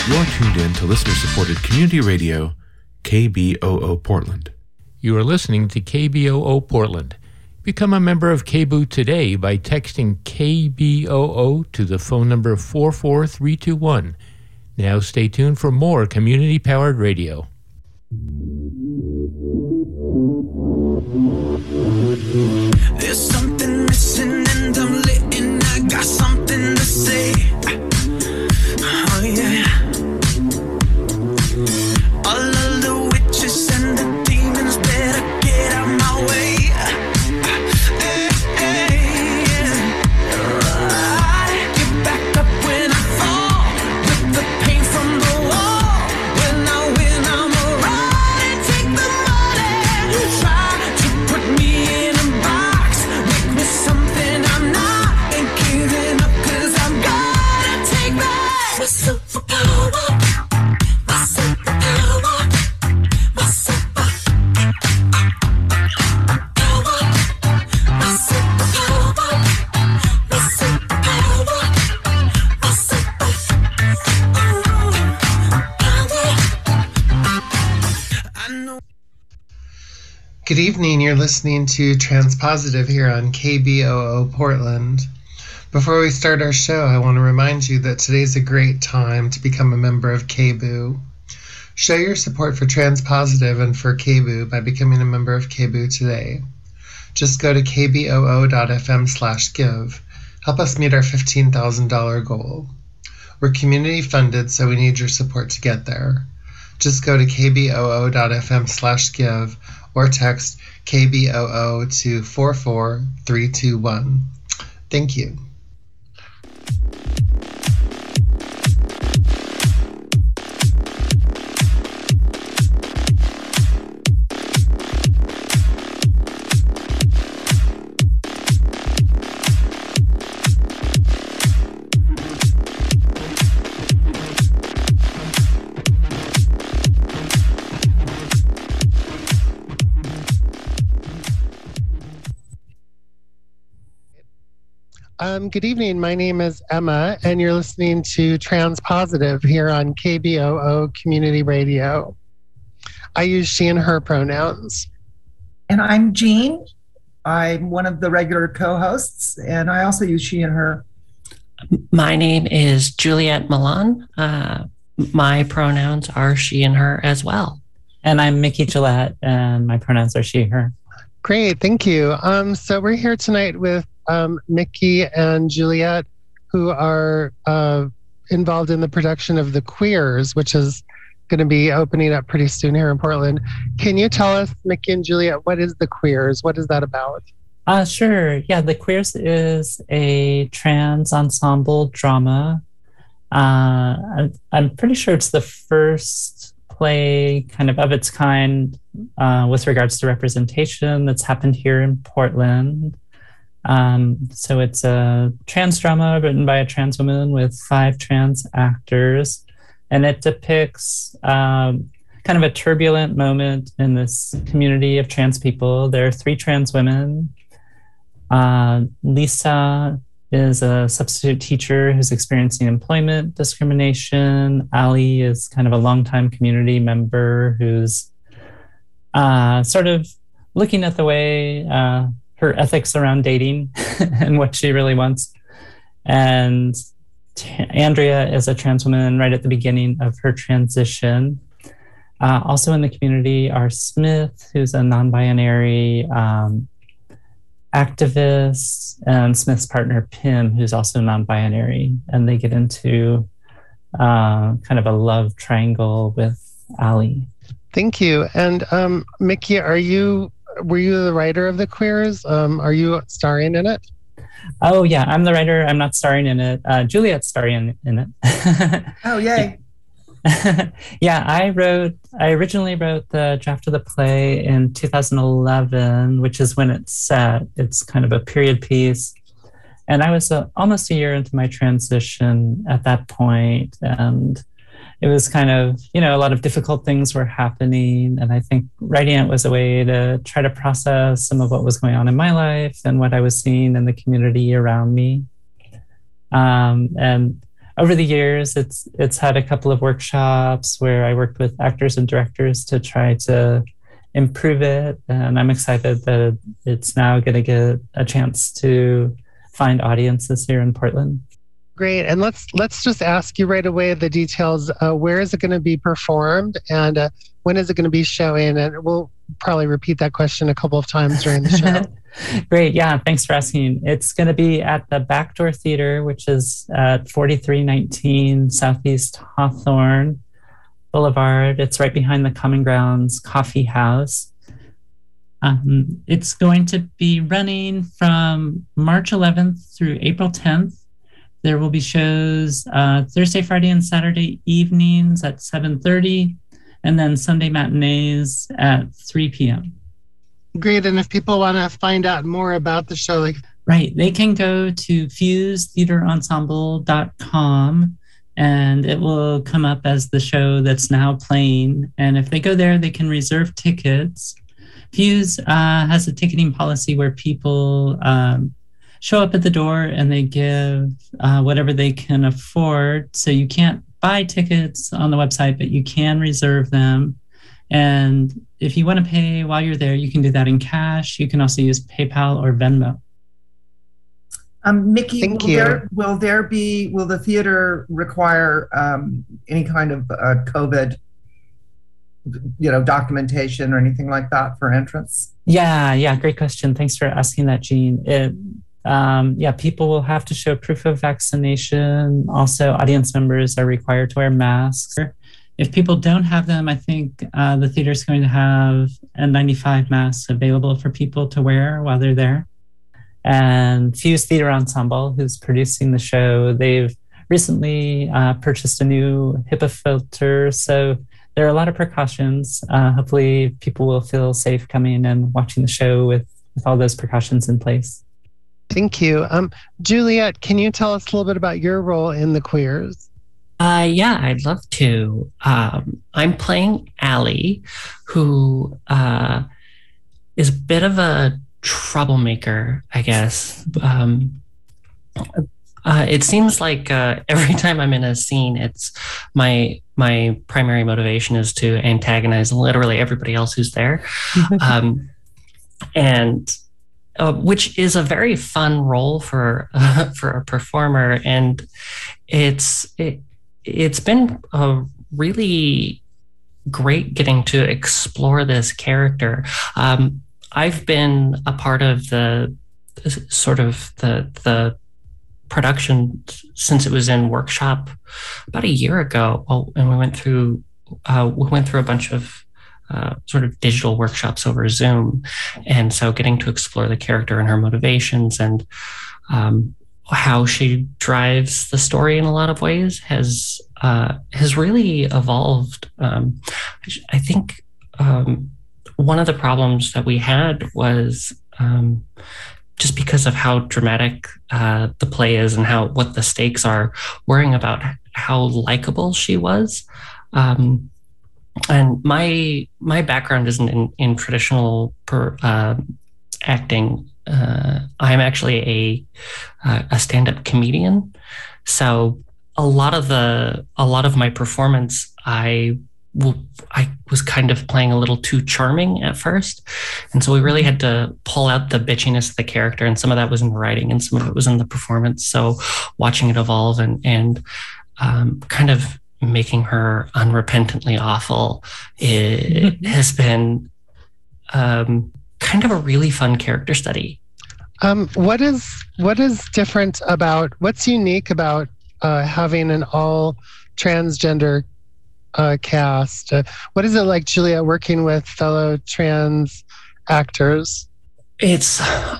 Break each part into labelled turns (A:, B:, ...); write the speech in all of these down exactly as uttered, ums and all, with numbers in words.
A: You're tuned in to listener-supported community radio, K B O O Portland.
B: You are listening to K B O O Portland. Become a member of K B O O today by texting K B O O to the phone number four four three two one. Now stay tuned for more community-powered radio.
C: There's something missing and I'm lit and I got something to say. Oh yeah. All of the witches and the demons better get out my way. Hey, hey, yeah. I get back up when I fall, with the pain from the wall. When I win, I'm alright. Take the money, try to put me in a box, make me something I'm not. Ain't giving up 'cause I'm gonna take back my superpower.
D: Good evening, you're listening to Transpositive here on K B O O Portland. Before we start our show, I want to remind you that today's a great time to become a member of K B O O. Show your support for Transpositive and for K B O O by becoming a member of K B O O today. Just go to k b o o dot f m slash give. Help us meet our fifteen thousand dollars goal. We're community funded, so we need your support to get there. Just go to k b o o dot f m slash give or text K B O O to four four three two one. Thank you. Um, good evening. My name is Emma, and you're listening to Transpositive here on K B O O Community Radio. I use she and her pronouns.
E: And I'm Jean. I'm one of the regular co-hosts, and I also use she and her.
F: My name is Juliette Milan. Uh, my pronouns are she and her as well.
G: And I'm Mickey Gillette, and my pronouns are she, her.
D: Great, thank you. Um, so we're here tonight with Um, Mickey and Juliette, who are uh, involved in the production of The Queers, which is going to be opening up pretty soon here in Portland. Can you tell us, Mickey and Juliette, what is The Queers? What is that about?
G: Uh, sure. Yeah, The Queers is a trans ensemble drama. Uh, I'm, I'm pretty sure it's the first play kind of of its kind uh, with regards to representation that's happened here in Portland. Um, so it's a trans drama written by a trans woman with five trans actors, and it depicts um, kind of a turbulent moment in this community of trans people. There are three trans women. Uh, Lisa is a substitute teacher who's experiencing employment discrimination. Ali is kind of a longtime community member who's uh, sort of looking at the way uh, her ethics around dating and what she really wants. And T- Andrea is a trans woman right at the beginning of her transition. Uh, also in the community are Smith, who's a non-binary um, activist, and Smith's partner, Pim, who's also non-binary. And they get into uh, kind of a love triangle with Ali.
D: Thank you. And um, Mickey, are you were you the writer of The Queers? Um, are you starring in it?
G: Oh, yeah, I'm the writer. I'm not starring in it. Uh, Juliette's starring in it.
E: Oh, yay.
G: Yeah, I wrote, I originally wrote the draft of the play in two thousand eleven, which is when it's set. It's kind of a period piece. And I was uh, almost a year into my transition at that point, and it was kind of, you know, a lot of difficult things were happening. And I think writing it was a way to try to process some of what was going on in my life and what I was seeing in the community around me. Um, and over the years, it's it's had a couple of workshops where I worked with actors and directors to try to improve it, and I'm excited that it's now going to get a chance to find audiences here in Portland.
H: Great, and let's let's just ask you right away the details. Uh, where is it going to be performed, and uh, when is it going to be showing? And we'll probably repeat that question a couple of times during the show.
G: Great, yeah, thanks for asking. It's going to be at the Backdoor Theater, which is at forty-three nineteen Southeast Hawthorne Boulevard. It's right behind the Common Grounds Coffee House. Um, it's going to be running from March eleventh through April tenth. There will be shows uh, Thursday, Friday, and Saturday evenings at seven thirty, and then Sunday matinees at three p.m.
H: Great, and if people want to find out more about the show, like
G: right, they can go to fuse theater ensemble dot com, and it will come up as the show that's now playing. And if they go there, they can reserve tickets. Fuse uh, has a ticketing policy where people um, show up at the door and they give uh, whatever they can afford. So you can't buy tickets on the website, but you can reserve them. And if you want to pay while you're there, you can do that in cash. You can also use PayPal or Venmo.
E: Um, Mickey,
H: Thank
E: will
H: you.
E: there, will there be, will the theater require um, any kind of uh, COVID, you know, documentation or anything like that for entrance?
G: Yeah, yeah, great question. Thanks for asking that, Jean. It, um, yeah, people will have to show proof of vaccination. Also, audience members are required to wear masks. If people don't have them, I think uh, the theater is going to have N ninety-five masks available for people to wear while they're there. And Fuse Theater Ensemble, who's producing the show, they've recently uh, purchased a new HIPAA filter. So there are a lot of precautions. Uh, hopefully people will feel safe coming and watching the show with, with all those precautions in place.
H: Thank you. Um, Juliet, can you tell us a little bit about your role in The Queers?
F: Uh, yeah, I'd love to. Um, I'm playing Allie, who uh, is a bit of a troublemaker, I guess. Um, uh, it seems like uh, every time I'm in a scene, it's my my primary motivation is to antagonize literally everybody else who's there, um, and uh, which is a very fun role for uh, for a performer, and it's it. It's been a really great getting to explore this character. Um, I've been a part of the sort of the the production since it was in workshop about a year ago. Oh, and we went through uh, we went through a bunch of uh, sort of digital workshops over Zoom, and so getting to explore the character and her motivations and um, how she drives the story in a lot of ways has uh, has really evolved. Um, I think um, one of the problems that we had was um, just because of how dramatic uh, the play is and how what the stakes are, worrying about how likable she was. Um, and my my background isn't in, in traditional per, uh, acting. Uh, I'm actually a uh, a stand-up comedian, so a lot of the a lot of my performance, I will I was kind of playing a little too charming at first, and so we really had to pull out the bitchiness of the character, and some of that was in the writing, and some of it was in the performance. So watching it evolve and and um, kind of making her unrepentantly awful, it has been. Um, kind of a really fun character study.
H: Um, what is what is different about, what's unique about uh, having an all transgender uh, cast? Uh, what is it like, Juliet, working with fellow trans actors?
F: It's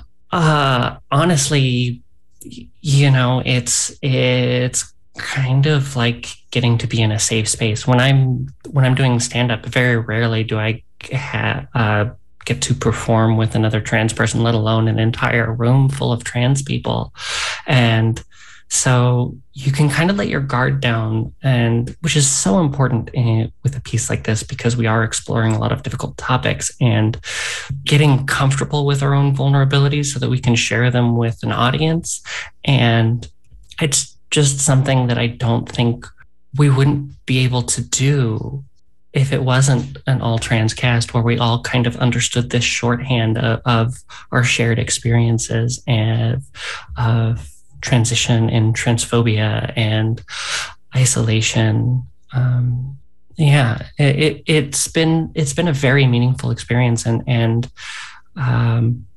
F: uh, honestly, you know, it's it's kind of like getting to be in a safe space. When I'm when I'm doing stand-up, very rarely do I have uh, get to perform with another trans person, let alone an entire room full of trans people. And so you can kind of let your guard down, and which is so important in, with a piece like this, because we are exploring a lot of difficult topics and getting comfortable with our own vulnerabilities so that we can share them with an audience. And it's just something that I don't think we wouldn't be able to do if it wasn't an all trans cast where we all kind of understood this shorthand of, of our shared experiences and of transition and transphobia and isolation. Um, yeah, it, it, it's been it's been a very meaningful experience, and and um,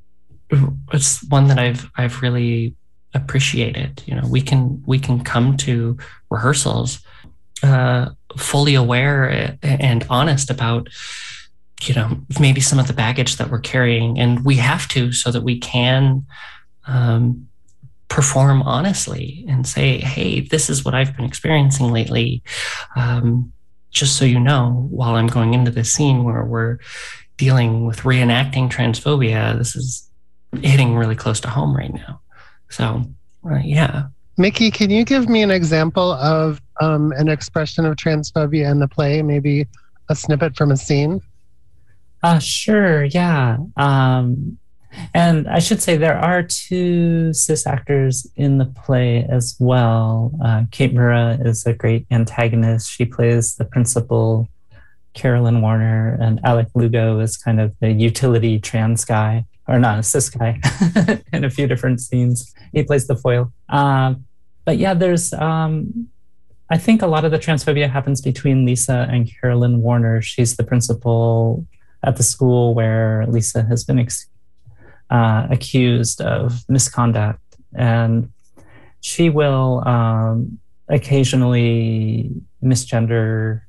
F: it's one that I've I've really appreciated. You know, we can we can come to rehearsals uh, fully aware and honest about, you know, maybe some of the baggage that we're carrying, and we have to so that we can um, perform honestly and say, hey, this is what I've been experiencing lately. Um, just so you know, while I'm going into this scene where we're dealing with reenacting transphobia, this is hitting really close to home right now. So, uh, yeah.
H: Mickey, can you give me an example of um, an expression of transphobia in the play? Maybe a snippet from a scene?
G: Uh, sure, yeah. Um, and I should say there are two cis actors in the play as well. Uh, Kate Murrah is a great antagonist. She plays the principal, Carolyn Warner, and Alec Lugo is kind of the utility trans guy, or not, a cis guy in a few different scenes. He plays the foil. Um, but yeah, there's, um, I think a lot of the transphobia happens between Lisa and Carolyn Warner. She's the principal at the school where Lisa has been ex- uh, accused of misconduct. And she will um, occasionally misgender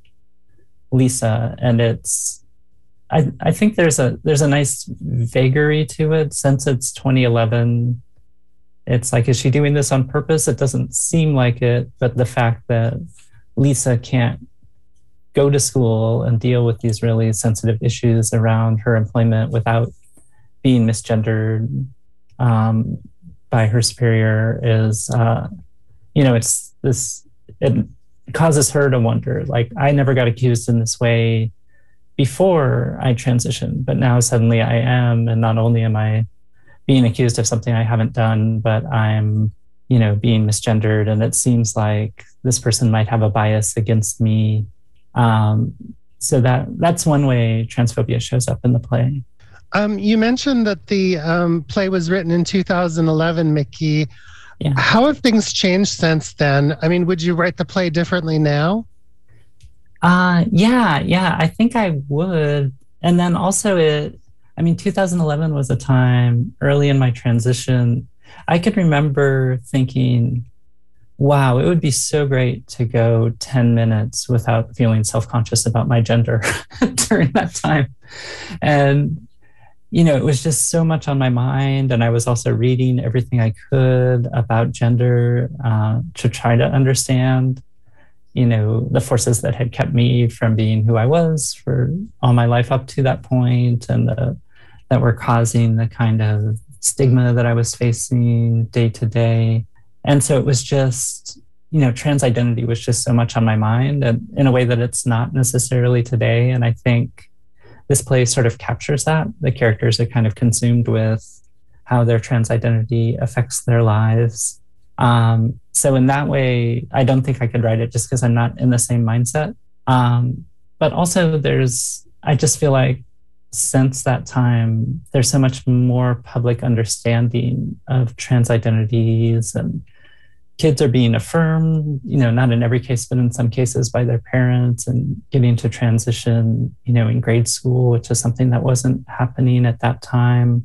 G: Lisa. And it's, I, I think there's a there's a nice vagary to it. Since it's twenty eleven, it's like, is she doing this on purpose? It doesn't seem like it, but the fact that Lisa can't go to school and deal with these really sensitive issues around her employment without being misgendered um, by her superior is, uh, you know, it's this, it causes her to wonder, like, I never got accused in this way before I transitioned, but now suddenly I am. And not only am I being accused of something I haven't done, but I'm, you know, being misgendered. And it seems like this person might have a bias against me. Um, so that that's one way transphobia shows up in the play.
H: Um, you mentioned that the um, play was written in two thousand eleven, Mickey.
G: Yeah.
H: How have things changed since then? I mean, would you write the play differently now?
G: Uh, yeah, yeah, I think I would. And then also it, I mean, two thousand eleven was a time early in my transition. I could remember thinking, wow, it would be so great to go ten minutes without feeling self-conscious about my gender during that time. And, you know, it was just so much on my mind. And I was also reading everything I could about gender uh, to try to understand, you know, the forces that had kept me from being who I was for all my life up to that point, and the, that were causing the kind of stigma that I was facing day to day. And so it was just, you know, trans identity was just so much on my mind, and in a way that it's not necessarily today. And I think this play sort of captures that. The characters are kind of consumed with how their trans identity affects their lives. Um, so in that way, I don't think I could write it just because I'm not in the same mindset. Um, but also there's, I just feel like since that time, there's so much more public understanding of trans identities, and kids are being affirmed, you know, not in every case, but in some cases by their parents, and getting to transition, you know, in grade school, which is something that wasn't happening at that time.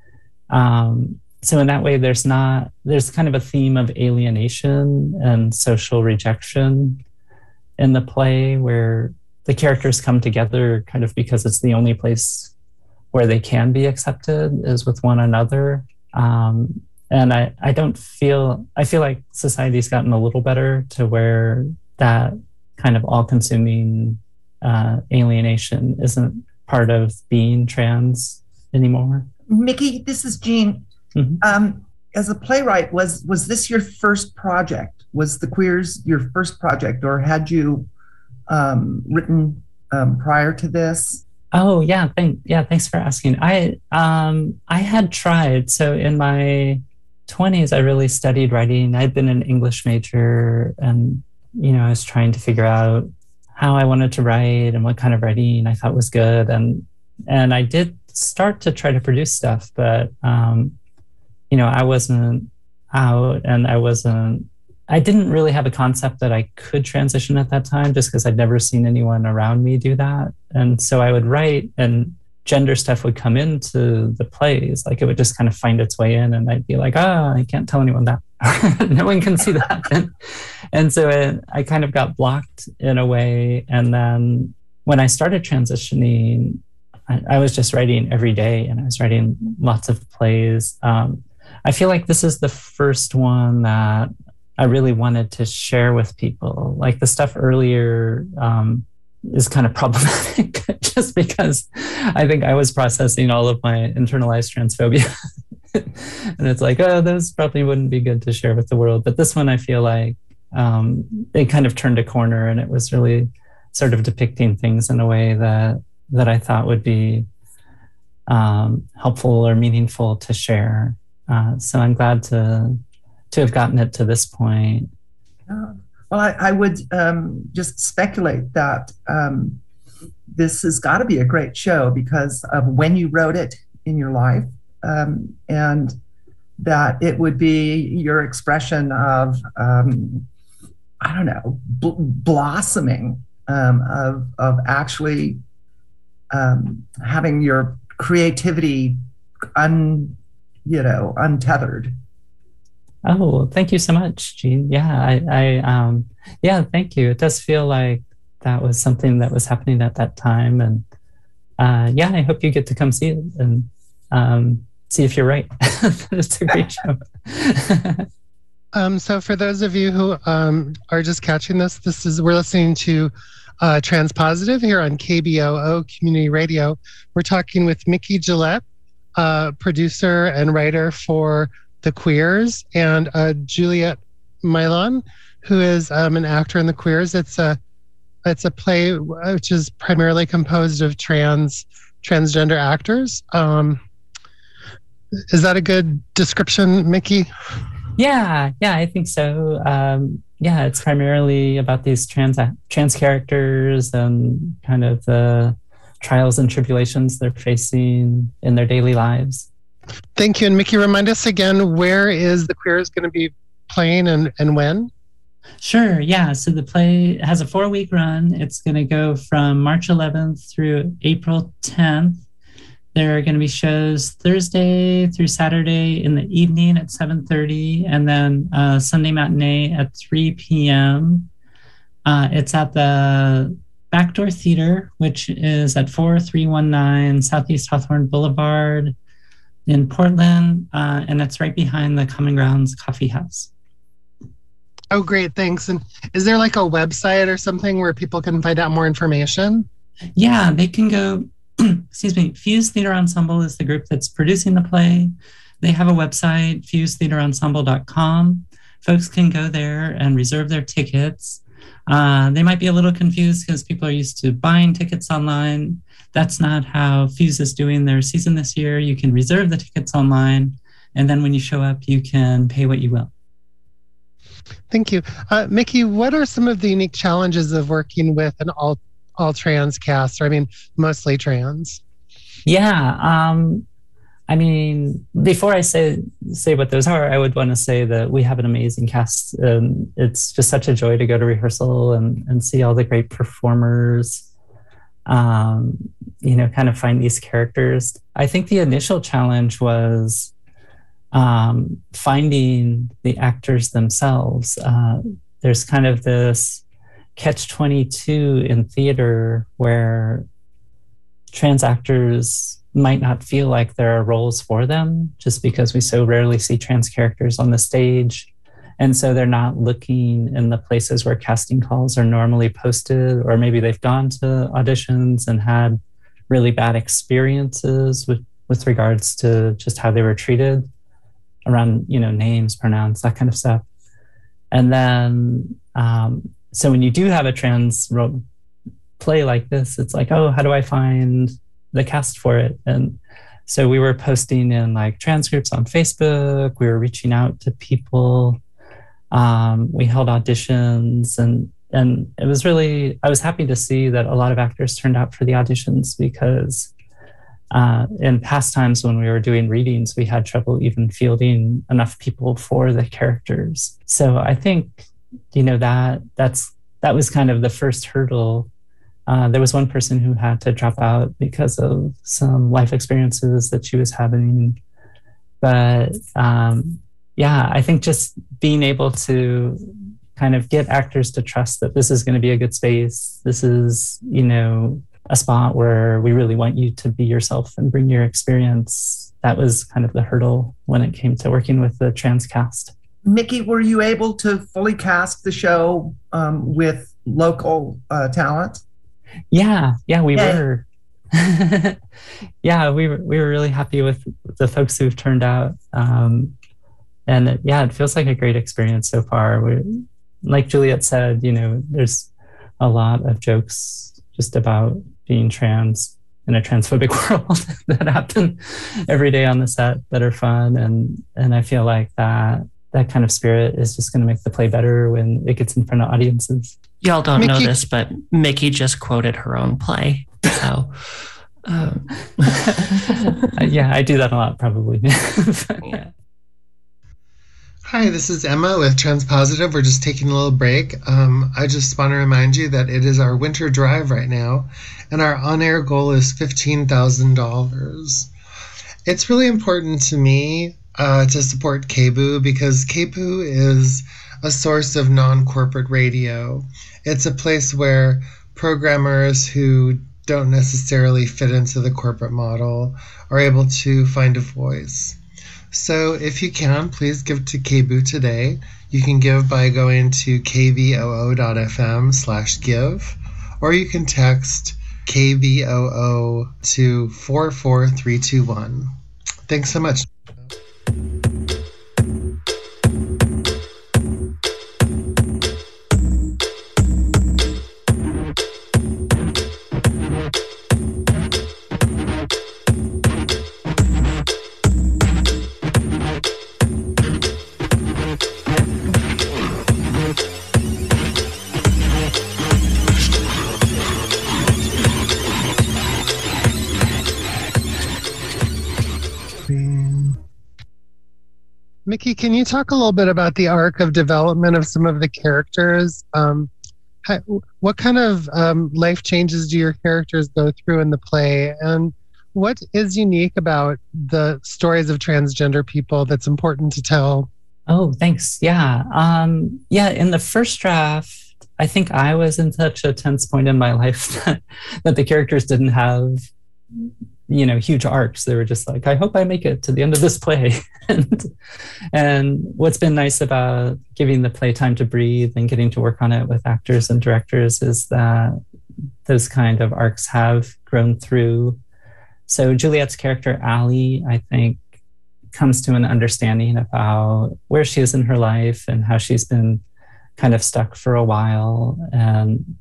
G: Um, So in that way, there's not, there's kind of a theme of alienation and social rejection in the play, where the characters come together kind of because it's the only place where they can be accepted is with one another. Um, and I, I don't feel, I feel like society's gotten a little better to where that kind of all-consuming uh, alienation isn't part of being trans anymore.
E: Mickey, this is Jean.
G: Mm-hmm.
E: Um, as a playwright, was was this your first project? Was The Queers your first project, or had you um, written um, prior to this?
G: Oh yeah, thank yeah, thanks for asking. I um I had tried. So in my twenties, I really studied writing. I'd been an English major, and you know, I was trying to figure out how I wanted to write and what kind of writing I thought was good. And and I did start to try to produce stuff, but um, you know, I wasn't out, and I wasn't. I didn't really have a concept that I could transition at that time, just because I'd never seen anyone around me do that. And so I would write, and gender stuff would come into the plays. Like it would just kind of find its way in, and I'd be like, ah, oh, I can't tell anyone that. No one can see that. And, and so it, I kind of got blocked in a way. And then when I started transitioning, I, I was just writing every day, and I was writing lots of plays. Um, I feel like this is the first one that I really wanted to share with people. Like the stuff earlier um, is kind of problematic just because I think I was processing all of my internalized transphobia. And it's like, oh, those probably wouldn't be good to share with the world. But this one, I feel like um, it kind of turned a corner, and it was really sort of depicting things in a way that that I thought would be um, helpful or meaningful to share. Uh, so I'm glad to to have gotten it to this point.
E: Uh, well, I, I would um, just speculate that um, this has got to be a great show because of when you wrote it in your life, um, and that it would be your expression of, um, I don't know, bl- blossoming um, of, of actually um, having your creativity un, you know, untethered.
G: Oh, thank you so much, Jean. Yeah, I, I, um, yeah, thank you. It does feel like that was something that was happening at that time, and uh, yeah, I hope you get to come see it and um, see if you're right. It's a great show.
H: um, so, for those of you who um, are just catching this, this is we're listening to uh, Transpositive here on K B O O Community Radio. We're talking with Mickey Gillette, uh, producer and writer for The Queers, and uh, Juliet Milon, who is um, an actor in The Queers. It's a it's a play which is primarily composed of trans transgender actors. Um, is that a good description, Mickey?
G: Yeah, yeah, I think so. Um, yeah, it's primarily about these trans trans characters and kind of the trials and tribulations they're facing in their daily lives.
H: Thank you. And Mickey, remind us again, where is The Queers going to be playing and, and when?
G: Sure. Yeah. So the play has a four week run. It's going to go from March eleventh through April tenth. There are going to be shows Thursday through Saturday in the evening at seven thirty, and then uh, Sunday matinee at three p.m. Uh, it's at the Backdoor Theater, which is at four three one nine Southeast Hawthorne Boulevard in Portland, uh, and it's right behind the Common Grounds Coffee House.
H: Oh, great. Thanks. And is there like a website or something where people can find out more information?
G: Yeah, they can go, excuse me, Fuse Theater Ensemble is the group that's producing the play. They have a website, fuse theater ensemble dot com. Folks can go there and reserve their tickets. Uh, they might be a little confused because people are used to buying tickets online. That's not how Fuse is doing their season this year. You can reserve the tickets online, and then when you show up, you can pay what you will.
H: Thank you. Uh, Mickey, what are some of the unique challenges of working with an all all trans cast, or I mean, mostly trans?
G: Yeah. Um, I mean, before I say say what those are, I would want to say that we have an amazing cast. And it's just such a joy to go to rehearsal and, and see all the great performers, um, you know, kind of find these characters. I think the initial challenge was um, finding the actors themselves. Uh, there's kind of this catch twenty-two in theater where trans actors might not feel like there are roles for them just because we so rarely see trans characters on the stage. And so they're not looking in the places where casting calls are normally posted, or maybe they've gone to auditions and had really bad experiences with, with regards to just how they were treated around, you know, names, pronouns, that kind of stuff. And then, um, so when you do have a trans role play like this, it's like, oh, how do I find the cast for it? And So we were posting in like trans groups on Facebook. We were reaching out to people. Um, we held auditions, and and it was really, I was happy to see that a lot of actors turned out for the auditions, because uh, in past times when we were doing readings, we had trouble even fielding enough people for the characters. So I think, you know, that that's that was kind of the first hurdle. Uh, there was one person who had to drop out because of some life experiences that she was having. But um, yeah, I think just being able to kind of get actors to trust that this is going to be a good space. This is, you know, a spot where we really want you to be yourself and bring your experience. That was kind of the hurdle when it came to working with the trans cast.
E: Mickey, were you able to fully cast the show um, with local uh, talent?
G: Yeah, yeah, we
E: Yay.
G: were. yeah, we were we were really happy with the folks who've turned out. Um, and it, yeah, it feels like a great experience so far. We're, like Juliet said, you know, there's a lot of jokes just about being trans in a transphobic world that happen every day on the set that are fun. And and I feel like that that kind of spirit is just going to make the play better when it gets in front of audiences.
F: Y'all don't know
H: Mickey-
F: this, but Mickey just quoted her own play. So, um,
G: yeah, I do that a lot, probably.
F: yeah.
D: Hi, this is Emma with Transpositive. We're just taking a little break. Um, I just want to remind you that it is our winter drive right now, and our on-air goal is fifteen thousand dollars. It's really important to me uh, to support K B O O, because K B O O is a source of non-corporate radio. It's a place where programmers who don't necessarily fit into the corporate model are able to find a voice. So if you can, please give to K B O O today. You can give by going to kvoo.fm slash give, or you can text K B O O to four four three two one. Thanks so much.
H: Mickey, can you talk a little bit about the arc of development of some of the characters? Um, how, what kind of um, life changes do your characters go through in the play? And what is unique about the stories of transgender people that's important to tell?
G: Oh, thanks. Yeah. Um, yeah, in the first draft, I think I was in such a tense point in my life that, that the characters didn't have, you know, huge arcs. They were just like, I hope I make it to the end of this play. and, and what's been nice about giving the play time to breathe and getting to work on it with actors and directors is that those kind of arcs have grown through. So Juliet's character, Allie, I think, comes to an understanding about where she is in her life and how she's been kind of stuck for a while, and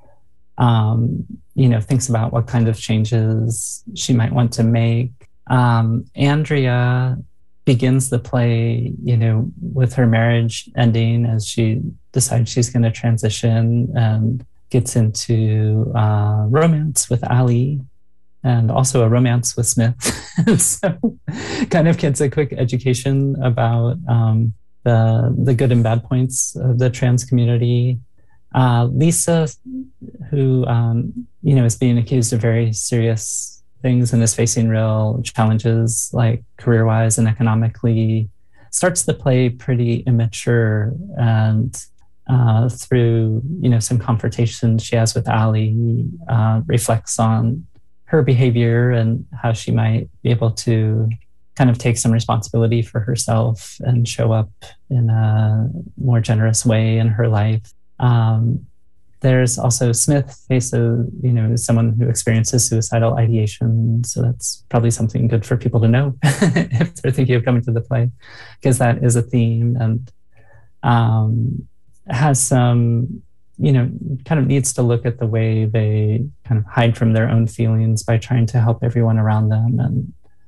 G: um, you know, thinks about what kind of changes she might want to make. Um, Andrea begins the play, you know, with her marriage ending as she decides she's going to transition, and gets into uh, romance with Allie, and also a romance with Smith. So kind of gets a quick education about um, the, the good and bad points of the trans community. Uh, Lisa, who, um, you know, is being accused of very serious things and is facing real challenges, like career-wise and economically, starts the play pretty immature, and uh, through, you know, some confrontations she has with Allie, uh, reflects on her behavior and how she might be able to kind of take some responsibility for herself and show up in a more generous way in her life. Um, there's also Smith, faces, you know, someone who experiences suicidal ideation. So that's probably something good for people to know if they're thinking of coming to the play, because that is a theme, and um, has some, you know, kind of needs to look at the way they kind of hide from their own feelings by trying to help everyone around them. And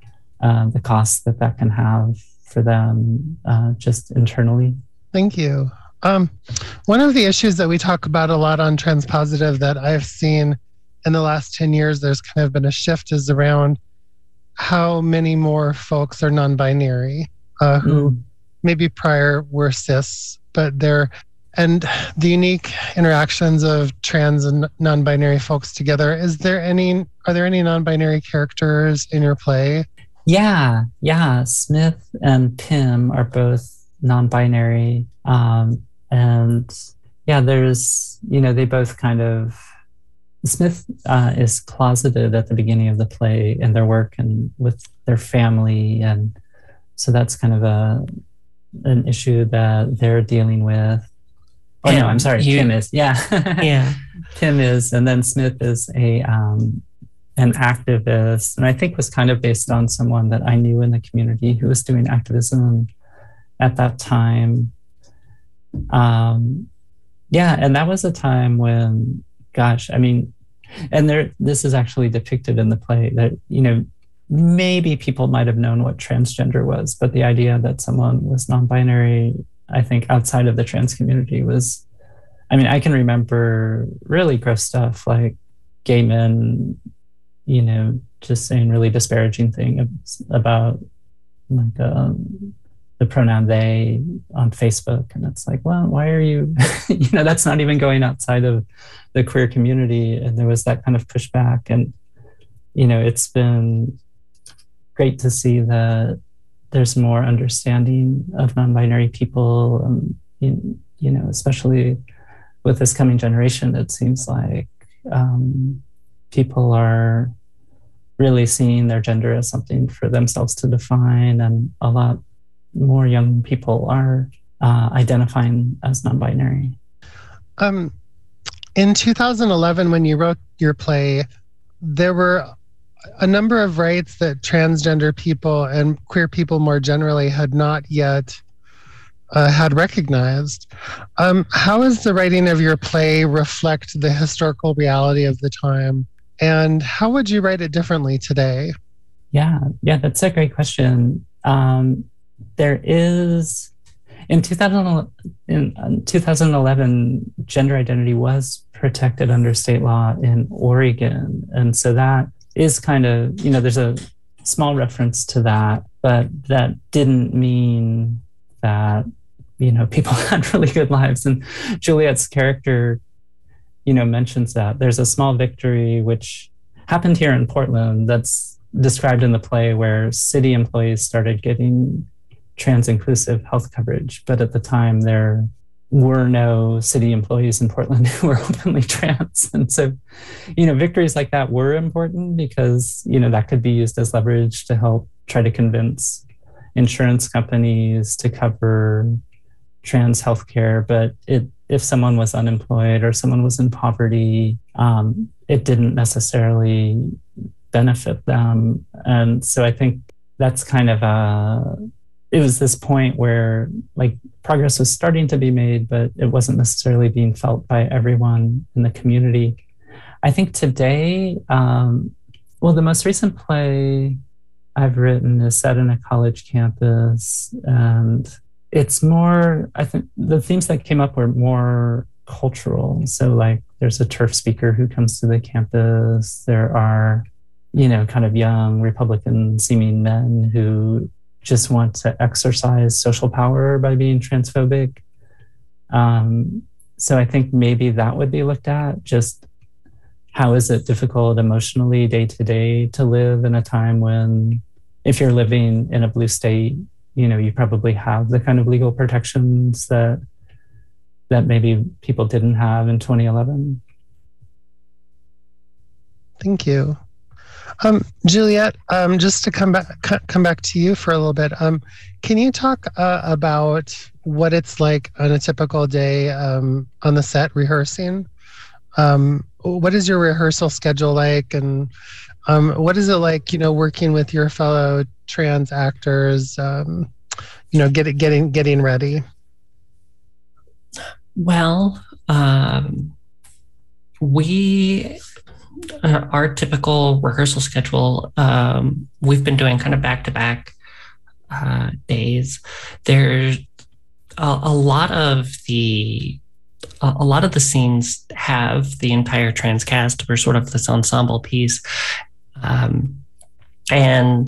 G: uh, the cost that that can have for them uh, just internally.
H: Thank you. Um, one of the issues that we talk about a lot on Transpositive that I've seen in the last ten years, there's kind of been a shift is around how many more folks are non-binary uh, who mm. maybe prior were cis, but they're, and the unique interactions of trans and non-binary folks together. Is there any, are there any non-binary characters in your play?
G: Yeah, yeah. Smith and Pim are both non-binary. Um, and yeah, there's, you know, they both kind of, Smith uh, is closeted at the beginning of the play in their work and with their family. And so that's kind of a an issue that they're dealing with. Oh, Pim, no, I'm sorry. You, Pim is, yeah.
F: Yeah.
G: Pim is, and then Smith is a um, an activist. And I think was kind of based on someone that I knew in the community who was doing activism at that time. Um, yeah, and that was a time when, gosh, I mean, and there, this is actually depicted in the play that, you know, maybe people might have known what transgender was, but the idea that someone was non-binary, I think outside of the trans community was, I mean, I can remember really gross stuff like gay men, you know, just saying really disparaging things about like um, the pronoun they on Facebook. And it's like, well, why are you, you know, that's not even going outside of the queer community. And there was that kind of pushback. And, you know, it's been great to see that there's more understanding of non-binary people. Um, you, you know, especially with this coming generation, it seems like um, people are really seeing their gender as something for themselves to define. And a lot more young people are uh, identifying as non-binary.
H: Um, in two thousand eleven, when you wrote your play, there were a number of rights that transgender people and queer people more generally had not yet uh, had recognized. Um, how does the writing of your play reflect the historical reality of the time? And how would you write it differently today?
G: Yeah, yeah, that's a great question. Um, there is, in, two thousand, in two thousand eleven, gender identity was protected under state law in Oregon. And so that is kind of, you know, there's a small reference to that, but that didn't mean that, you know, people had really good lives. And Juliet's character, you know, mentions that there's a small victory which happened here in Portland that's described in the play where city employees started getting trans inclusive health coverage. But at the time there were no city employees in Portland who were openly trans. And so, you know, victories like that were important because, you know, that could be used as leverage to help try to convince insurance companies to cover trans healthcare. But it, if someone was unemployed or someone was in poverty, um, it didn't necessarily benefit them. And so I think that's kind of a, it was this point where like progress was starting to be made, but it wasn't necessarily being felt by everyone in the community. I think today, um, well, the most recent play I've written is set in a college campus, and it's more, I think the themes that came up were more cultural. So like there's a TERF speaker who comes to the campus. There are, you know, kind of young Republican seeming men who just want to exercise social power by being transphobic. Um, so I think maybe that would be looked at. Just how is it difficult emotionally day to day to live in a time when, if you're living in a blue state, you know, you probably have the kind of legal protections that that maybe people didn't have in twenty eleven.
H: Thank you. Um, Juliet, um, just to come back come back to you for a little bit, um, can you talk uh, about what it's like on a typical day um, on the set rehearsing? Um, what is your rehearsal schedule like, and um, what is it like, you know, working with your fellow trans actors, um, you know, get, getting getting ready?
F: Well, um, we uh, our typical rehearsal schedule, um, we've been doing kind of back-to-back uh, days. There's a, a lot of the a, a lot of the scenes have the entire transcast or sort of this ensemble piece, um, and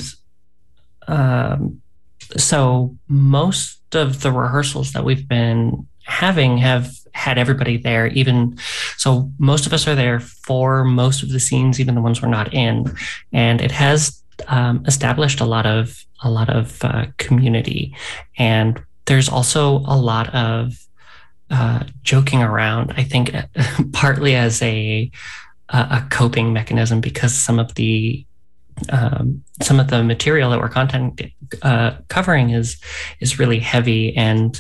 F: um, so most of the rehearsals that we've been having have had everybody there. Even so, most of us are there for most of the scenes, even the ones we're not in, and it has um, established a lot of a lot of uh, community. And there's also a lot of uh, joking around, I think, partly as a a coping mechanism, because some of the um, some of the material that we're content uh, covering is is really heavy, and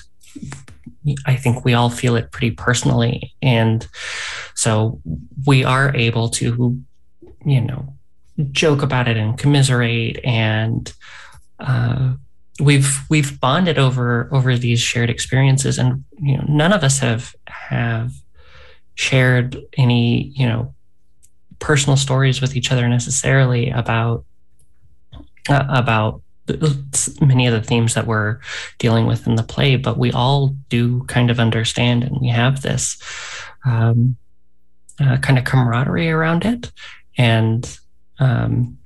F: I think we all feel it pretty personally. And so we are able to, you know, joke about it and commiserate, and uh, we've we've bonded over over these shared experiences. And you know, none of us have have shared any, you know, personal stories with each other necessarily about uh, about many of the themes that we're dealing with in the play, but we all do kind of understand, and we have this um, uh, kind of camaraderie around it. And um,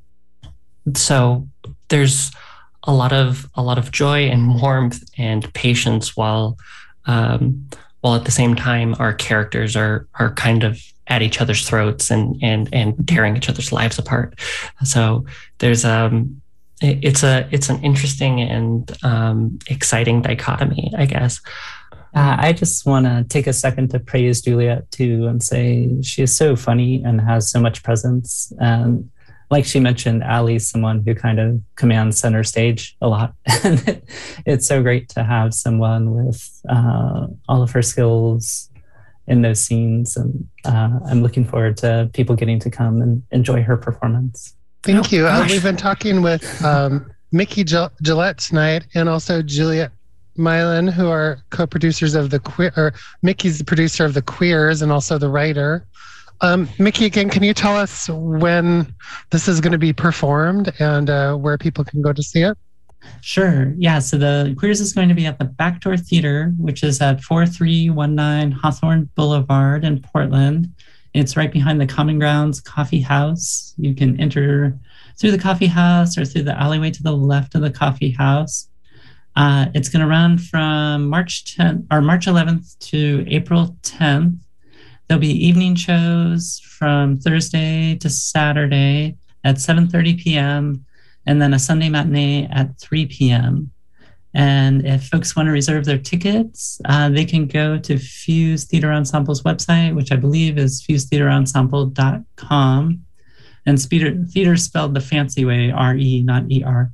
F: so there's a lot of a lot of joy and warmth and patience, while um, while at the same time our characters are are kind of at each other's throats and and and tearing each other's lives apart. So there's um it's a it's an interesting and um, exciting dichotomy, I guess.
G: Uh, I just want to take a second to praise Juliet too, and say she is so funny and has so much presence. And like she mentioned, Allie's someone who kind of commands center stage a lot. And it, it's so great to have someone with uh, all of her skills in those scenes. And uh, I'm looking forward to people getting to come and enjoy her performance.
H: Thank
F: Oh,
H: you. Uh,
F: gosh.
H: we've been talking with um, Mickey Gil- Gillette tonight, and also Juliet Mylan, who are co-producers of the Queer. Or Mickey's the producer of the Queers and also the writer. Um, Mickey, again, can you tell us when this is going to be performed and uh, where people can go to see it?
G: Sure. Yeah. So the Queers is going to be at the Backdoor Theater, which is at four three one nine Hawthorne Boulevard in Portland. It's right behind the Common Grounds Coffee House. You can enter through the coffee house or through the alleyway to the left of the coffee house. Uh, it's going to run from March tenth or March eleventh to April tenth. There'll be evening shows from Thursday to Saturday at seven thirty p.m. and then a Sunday matinee at three p.m. And if folks want to reserve their tickets, uh, they can go to Fuse Theater Ensemble's website, which I believe is fuse theater ensemble dot com. And theater, theater spelled the fancy way, R E, not E R.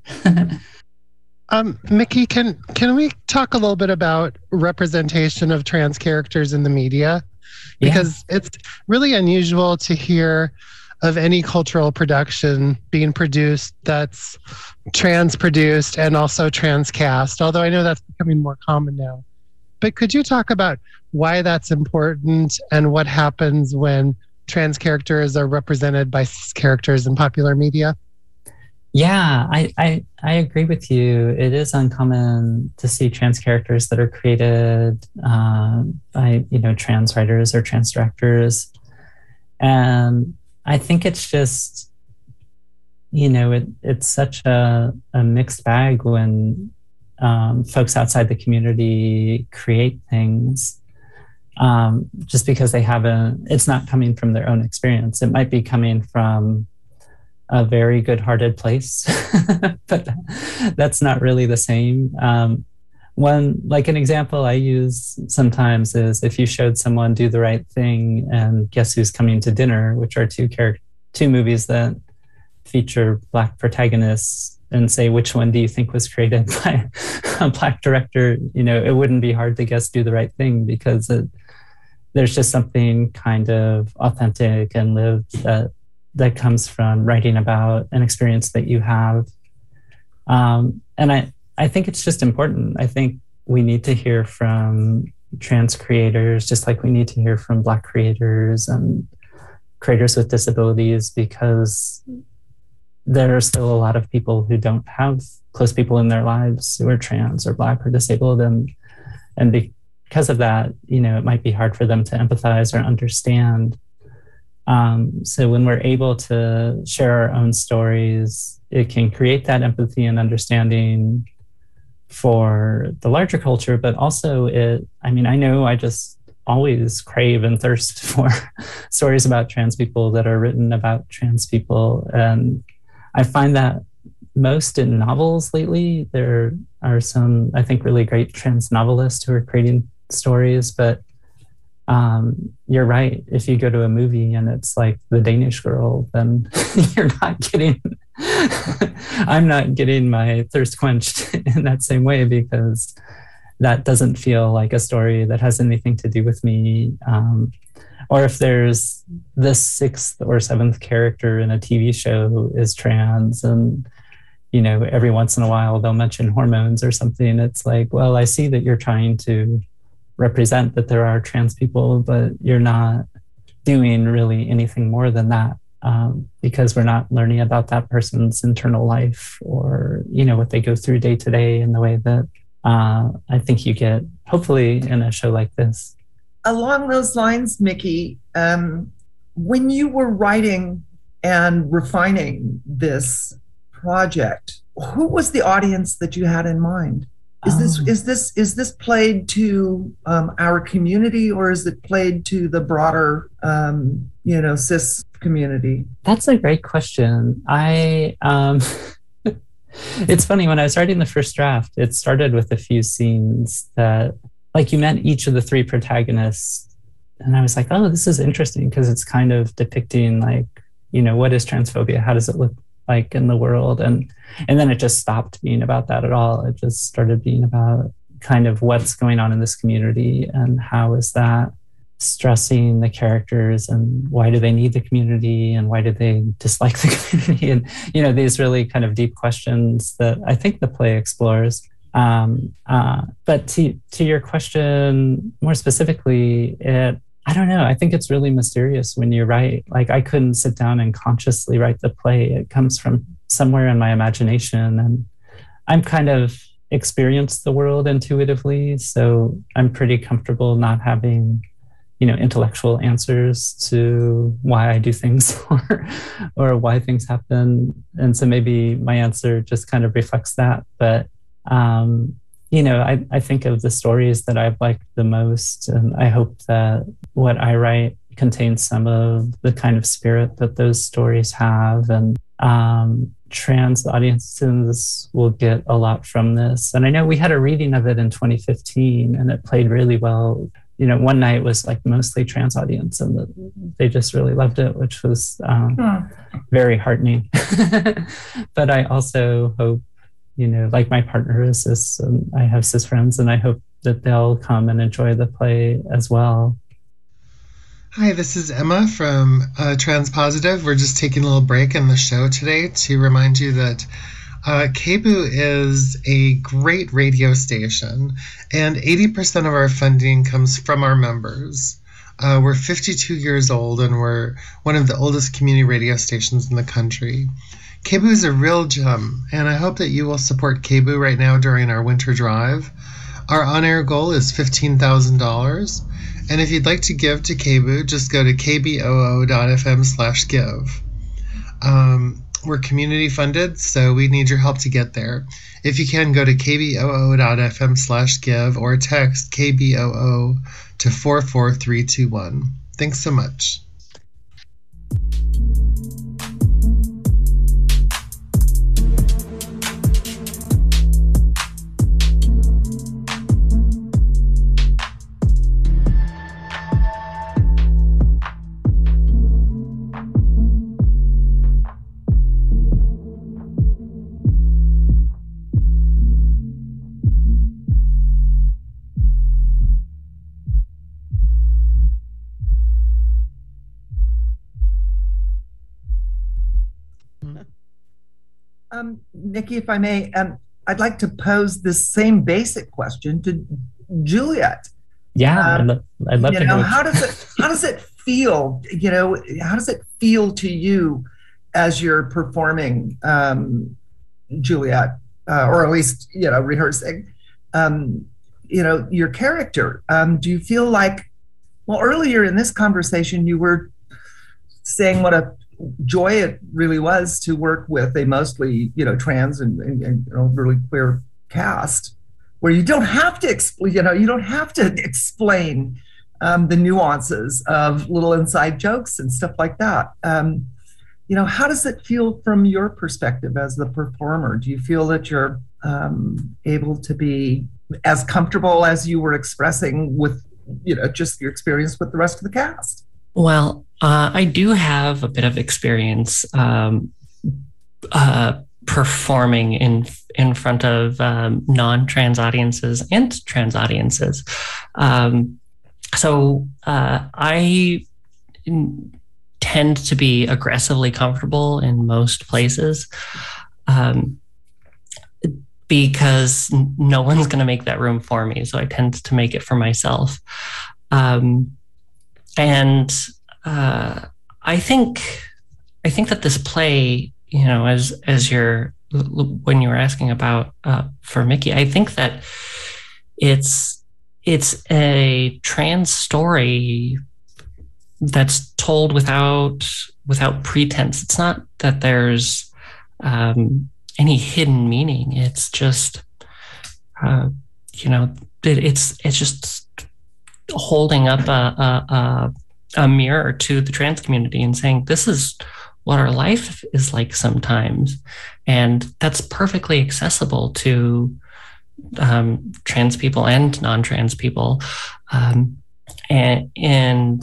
H: Um, Mickey, can can we talk a little bit about representation of trans characters in the media? Because yeah. It's really unusual to hear of any cultural production being produced that's trans produced and also trans cast, although I know that's becoming more common now. But could you talk about why that's important and what happens when trans characters are represented by cis characters in popular media?
G: Yeah, I, I, I agree with you. It is uncommon to see trans characters that are created uh, by, you know, trans writers or trans directors. And I think it's just, you know, it, it's such a, a mixed bag when um, folks outside the community create things um, just because they haven't, it's not coming from their own experience. It might be coming from a very good-hearted place, but that's not really the same. Um, one, like an example I use sometimes is if you showed someone Do the Right Thing and Guess Who's Coming to Dinner, which are two char- two movies that feature Black protagonists, and say, which one do you think was created by a Black director? You know, it wouldn't be hard to guess Do the Right Thing, because it, there's just something kind of authentic and lived that that comes from writing about an experience that you have. Um, and I, I think it's just important. I think we need to hear from trans creators, just like we need to hear from Black creators. And creators with disabilities, because there are still a lot of people who don't have close people in their lives who are trans or Black or disabled. And, and because of that, you know, it might be hard for them to empathize or understand. Um, so when we're able to share our own stories, it can create that empathy and understanding for the larger culture, but also it, I mean, I know I just always crave and thirst for stories about trans people that are written about trans people. And I find that most in novels lately. There are some, I think, really great trans novelists who are creating stories, but um, you're right. If you go to a movie and it's like The Danish Girl, then you're not getting, I'm not getting my thirst quenched in that same way, because that doesn't feel like a story that has anything to do with me. Um, or if there's the sixth or seventh character in a T V show who is trans, and you know, every once in a while they'll mention hormones or something, it's like, well, I see that you're trying to represent that there are trans people, but you're not doing really anything more than that, um, because we're not learning about that person's internal life, or, you know, what they go through day to day in the way that uh, I think you get, hopefully, in a show like this.
E: Along those lines, Mickey, um, when you were writing and refining this project, who was the audience that you had in mind? Is this is this is this played to um, our community, or is it played to the broader, um, you know, cis community?
G: That's a great question. I um, it's funny, when I was writing the first draft, it started with a few scenes that, like, you met each of the three protagonists, and I was like, oh, this is interesting, because it's kind of depicting, like, you know, what is transphobia? How does it look like in the world? And and then it just stopped being about that at all. It just started being about kind of what's going on in this community, and how is that stressing the characters, and why do they need the community, and why do they dislike the community, and, you know, these really kind of deep questions that I think the play explores. Um, uh, but to to your question more specifically, it I don't know. I think it's really mysterious when you write. Like, I couldn't sit down and consciously write the play. It comes from somewhere in my imagination, and I'm kind of experienced the world intuitively. So I'm pretty comfortable not having, you know, intellectual answers to why I do things or, or why things happen. And so maybe my answer just kind of reflects that. But, um, you know, I, I think of the stories that I've liked the most, and I hope that what I write contains some of the kind of spirit that those stories have. And um, trans audiences will get a lot from this. And I know we had a reading of it in twenty fifteen, and it played really well. You know, one night was like mostly trans audience, and the, they just really loved it, which was um, hmm. very heartening. But I also hope, you know, like, my partner is cis, and I have cis friends, and I hope that they'll come and enjoy the play as well.
D: Hi, this is Emma from uh, Transpositive. We're just taking a little break in the show today to remind you that uh, K B O O is a great radio station, and eighty percent of our funding comes from our members. Uh, we're fifty-two years old, and we're one of the oldest community radio stations in the country. K B O O is a real gem, and I hope that you will support K B O O right now during our winter drive. Our on-air goal is fifteen thousand dollars, and if you'd like to give to K B O O, just go to k b o o dot f m slash give. Um, we're community funded, so we need your help to get there. If you can, go to k b o o dot f m slash give or text K B O O to four four three two one. Thanks so much.
E: Um, Nikki, if I may, um, I'd like to pose this same basic question to Juliet.
G: Yeah,
E: um,
G: I'd, lo- I'd love
E: you
G: to
E: know,
G: know.
E: how does it how does it feel? You know, how does it feel to you as you're performing, um, Juliet, uh, or at least, you know, rehearsing, um, you know, your character? Um, do you feel like, well, earlier in this conversation, you were saying what a joy it really was to work with a mostly, you know, trans and, and, and you know, really queer cast, where you don't have to explain, you know, you don't have to explain um, the nuances of little inside jokes and stuff like that. Um, you know, how does it feel from your perspective as the performer? Do you feel that you're um, able to be as comfortable as you were expressing with, you know, just your experience with the rest of the cast?
F: Well, uh, I do have a bit of experience um, uh, performing in in front of um, non-trans audiences and trans audiences. Um, so uh, I tend to be aggressively comfortable in most places um, because no one's going to make that room for me. So I tend to make it for myself. Um, and uh, I think I think that this play, you know, as as you're when you were asking about uh, for Mickey, I think that it's it's a trans story that's told without without pretense. It's not that there's um, any hidden meaning. It's just uh, you know it, it's it's just holding up a, a, a a mirror to the trans community and saying, this is what our life is like sometimes. And that's perfectly accessible to um, trans people and non-trans people. Um, and and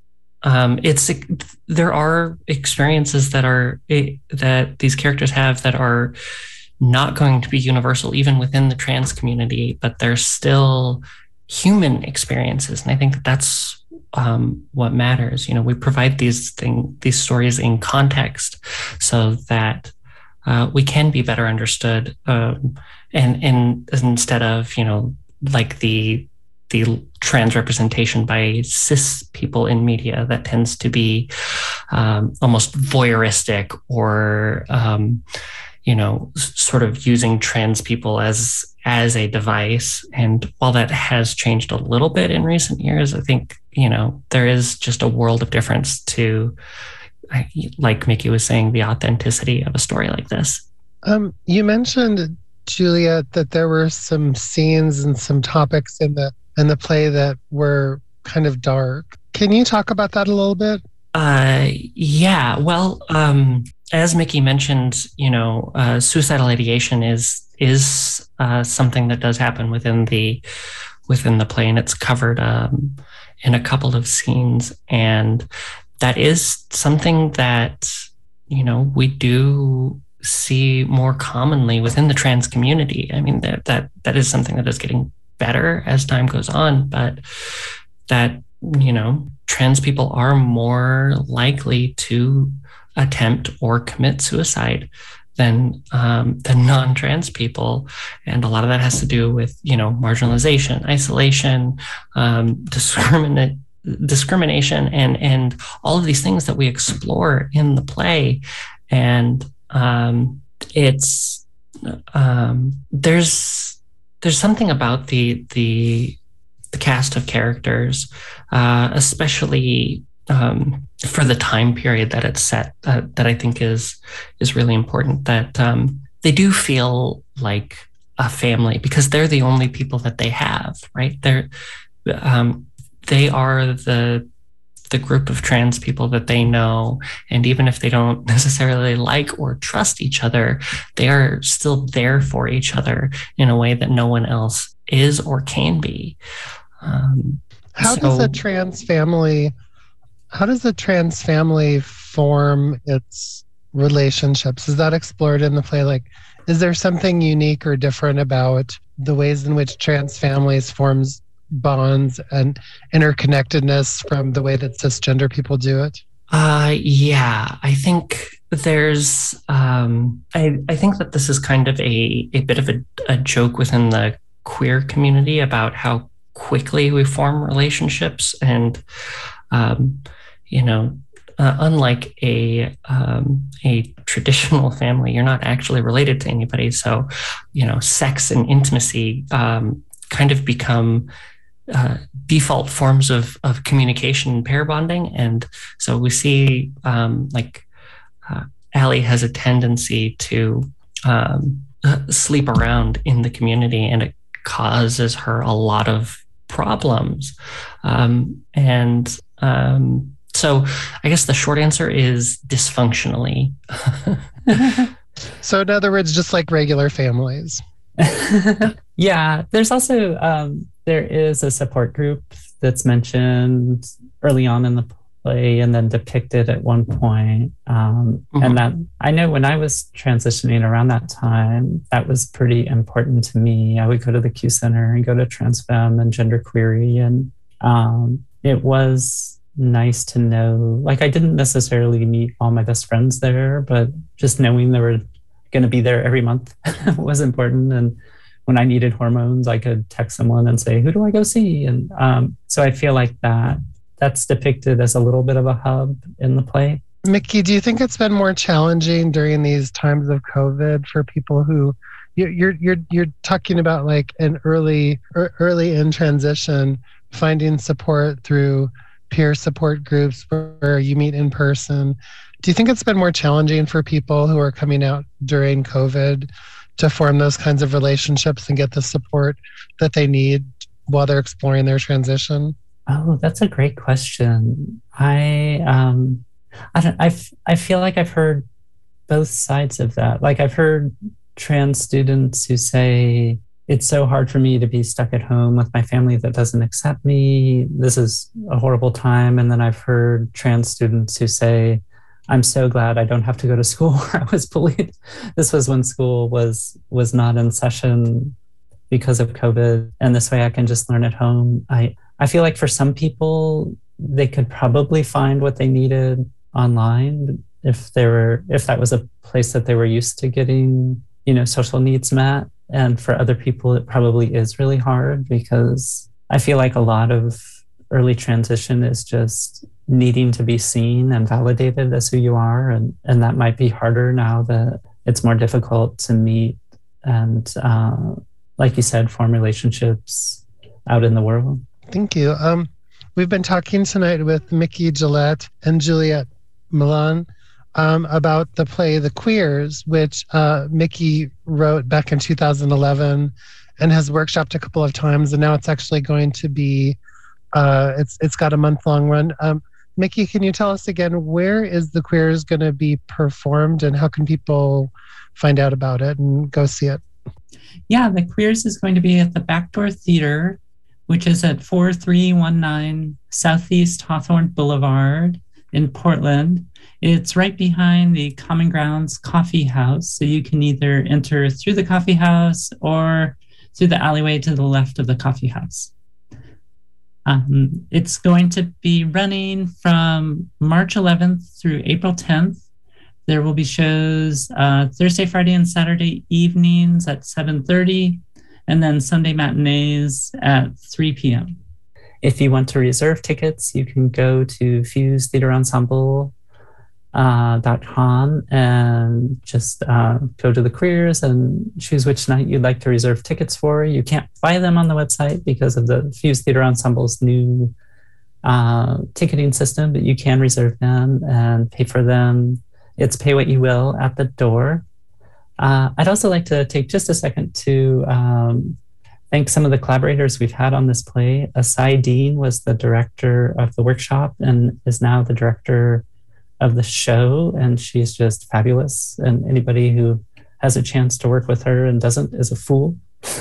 F: um, it's there are experiences that are that these characters have that are not going to be universal even within the trans community, but they're still human experiences. And I think that that's um, what matters. You know, we provide these thing, these stories in context so that uh, we can be better understood. Um, and, and instead of, you know, like the, the trans representation by cis people in media that tends to be um, almost voyeuristic or, um, you know, sort of using trans people as as a device. And while that has changed a little bit in recent years, I think, you know, there is just a world of difference to, like Mickey was saying, the authenticity of a story like this.
H: Um, you mentioned, Juliet, that there were some scenes and some topics in the in the play that were kind of dark. Can you talk about that a little bit?
F: Uh, yeah, well, um, as Mickey mentioned, you know, uh, suicidal ideation is is uh, something that does happen within the within the play, and it's covered um, in a couple of scenes, and that is something that, you know, we do see more commonly within the trans community. I mean, that that that is something that is getting better as time goes on, but that, you know, trans people are more likely to attempt or commit suicide than um, than non-trans people, and a lot of that has to do with, you know, marginalization, isolation, um, discriminate, discrimination, and and all of these things that we explore in the play. And um, it's um, there's there's something about the the the cast of characters, uh, especially um, for the time period that it's set, uh, that I think is is really important. That um, they do feel like a family because they're the only people that they have, right? They're um, they are the the group of trans people that they know, and even if they don't necessarily like or trust each other, they are still there for each other in a way that no one else is or can be. Um,
H: how
F: so,
H: does a trans family, how does a trans family form its relationships? Is that explored in the play? Like, is there something unique or different about the ways in which trans families forms bonds and interconnectedness from the way that cisgender people do it?
F: Uh, yeah, I think there's, um, I, I think that this is kind of a, a bit of a, a joke within the queer community about how quickly we form relationships. And, um, you know, uh, unlike a um, a traditional family, you're not actually related to anybody. So, you know, sex and intimacy um, kind of become uh, default forms of of communication and pair bonding. And so we see um, like uh, Allie has a tendency to um, sleep around in the community, and it causes her a lot of problems. Um, and um, so I guess the short answer is dysfunctionally.
H: So in other words, just like regular families.
G: Yeah, there's also, um, there is a support group that's mentioned early on in the play and then depicted at one point. Um, mm-hmm. And that, I know when I was transitioning around that time, that was pretty important to me. I would go to the Q Center and go to TransFemme and Gender Query. And um, it was nice to know, like I didn't necessarily meet all my best friends there, but just knowing they were going to be there every month was important. And when I needed hormones, I could text someone and say, who do I go see? And um, so I feel like that that's depicted as a little bit of a hub in the play.
H: Mickey, do you think it's been more challenging during these times of COVID for people who you're you're you're talking about like an early early in transition, finding support through peer support groups where you meet in person? Do you think it's been more challenging for people who are coming out during COVID to form those kinds of relationships and get the support that they need while they're exploring their transition?
G: Oh, that's a great question. I um, I don't. I f- I feel like I've heard both sides of that. Like I've heard trans students who say it's so hard for me to be stuck at home with my family that doesn't accept me. This is a horrible time. And then I've heard trans students who say, I'm so glad I don't have to go to school. I was bullied. This was when school was was not in session because of COVID, and this way I can just learn at home. I I feel like for some people, they could probably find what they needed online if they were if that was a place that they were used to getting, you know, social needs met. And for other people, it probably is really hard because I feel like a lot of early transition is just needing to be seen and validated as who you are. And, and that might be harder now that it's more difficult to meet and, uh, like you said, form relationships out in the world.
H: Thank you. Um, we've been talking tonight with Mickey Gillette and Juliette Milan um, about the play The Queers, which uh, Mickey wrote back in two thousand eleven and has workshopped a couple of times. And now it's actually going to be, uh, it's it's got a month-long run. Um, Mickey, can you tell us again, where is The Queers going to be performed and how can people find out about it and go see it?
G: Yeah, The Queers is going to be at the Backdoor Theater, which is at four three one nine Southeast Hawthorne Boulevard in Portland. It's right behind the Common Grounds Coffee House. So you can either enter through the coffee house or through the alleyway to the left of the coffee house. Um, it's going to be running from March eleventh through April tenth. There will be shows uh, Thursday, Friday, and Saturday evenings at seven thirty, and then Sunday matinees at three p.m. If you want to reserve tickets, you can go to fuse theater ensemble dot com and just uh, go to The Queers and choose which night you'd like to reserve tickets for. You can't buy them on the website because of the Fuse Theater Ensemble's new uh, ticketing system, but you can reserve them and pay for them. It's pay what you will at the door. Uh, I'd also like to take just a second to um, thank some of the collaborators we've had on this play. Asai Dean was the director of the workshop and is now the director of the show, and she's just fabulous. And anybody who has a chance to work with her and doesn't is a fool.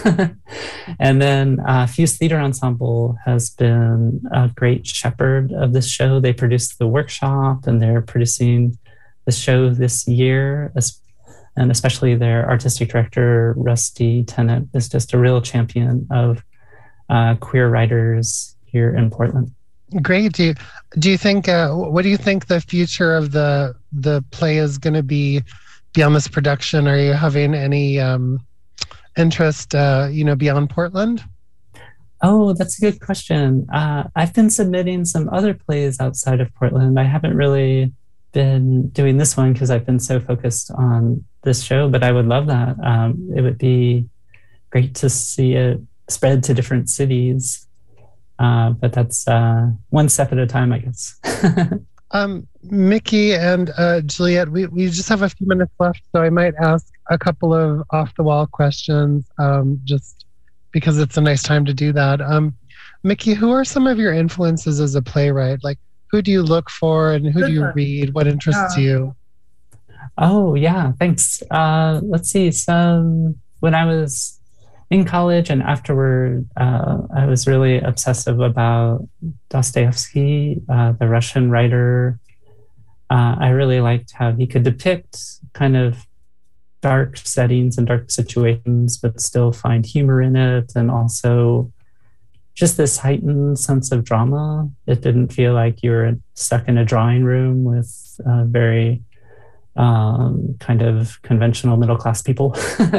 G: And then uh, Fuse Theater Ensemble has been a great shepherd of this show. They produced the workshop and they're producing the show this year, and especially their artistic director, Rusty Tennant, is just a real champion of uh, queer writers here in Portland.
H: Great. Do you, do you think, uh, what do you think the future of the the play is going to be beyond this production? Are you having any um, interest, uh, you know, beyond Portland?
G: Oh, that's a good question. Uh, I've been submitting some other plays outside of Portland. I haven't really been doing this one because I've been so focused on this show, but I would love that. Um, it would be great to see it spread to different cities. Uh, but that's uh, one step at a time, I guess.
H: um, Mickey and uh, Juliet, we, we just have a few minutes left, so I might ask a couple of off-the-wall questions, um, just because it's a nice time to do that. Um, Mickey, who are some of your influences as a playwright? Like, who do you look for and who do you read? What interests
E: Yeah.
H: you?
G: Oh, yeah, thanks. Uh, let's see. Some when I was in college and afterward, uh, I was really obsessive about Dostoevsky, uh, the Russian writer. Uh, I really liked how he could depict kind of dark settings and dark situations, but still find humor in it, and also just this heightened sense of drama. It didn't feel like you were stuck in a drawing room with uh, very um, kind of conventional middle-class people.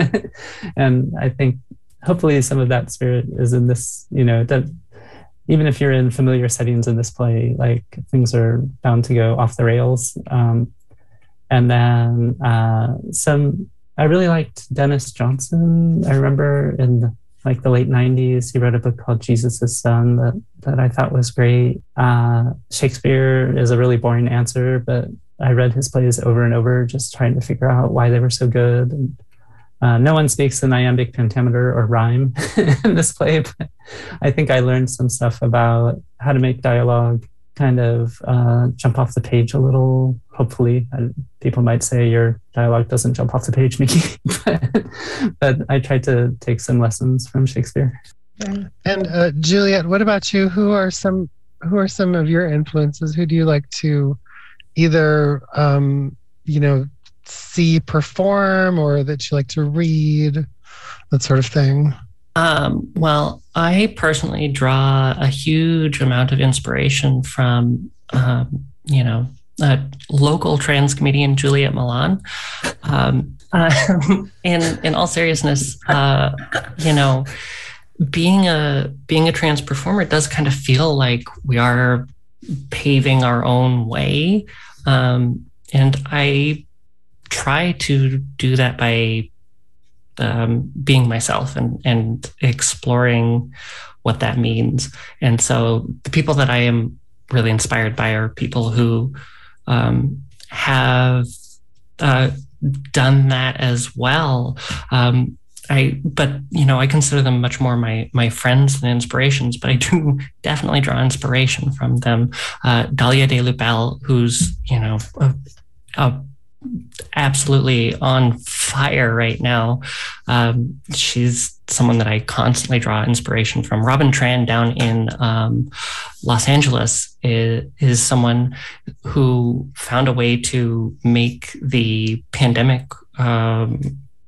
G: And I think hopefully some of that spirit is in this, you know, that even if you're in familiar settings in this play, like things are bound to go off the rails. Um, and then uh, some, I really liked Dennis Johnson. I remember in like the late nineties, he wrote a book called Jesus' Son that, that I thought was great. Uh, Shakespeare is a really boring answer, but I read his plays over and over, just trying to figure out why they were so good. And uh, no one speaks in iambic pentameter or rhyme in this play, but I think I learned some stuff about how to make dialogue kind of uh, jump off the page a little. Hopefully, uh, people might say your dialogue doesn't jump off the page, Mickey, but, but I tried to take some lessons from Shakespeare.
H: And uh, Juliet, what about you? Who are some who are some of your influences? Who do you like to either um, you know see perform, or that you like to read, that sort of thing?
F: Um, well, I personally draw a huge amount of inspiration from, um, you know, a local trans comedian, Juliet Milan. Um, uh, in in all seriousness, uh, you know, being a being a trans performer does kind of feel like we are paving our own way, um, and I try to do that by Um, being myself and, and exploring what that means. And so the people that I am really inspired by are people who um, have uh, done that as well. Um, I, but you know, I consider them much more my my friends than inspirations. But I do definitely draw inspiration from them. Uh, Dahlia de Lubel, who's you know a, a absolutely on fire right now. Um, she's someone that I constantly draw inspiration from. Robin Tran down in um, Los Angeles is, is someone who found a way to make the pandemic um,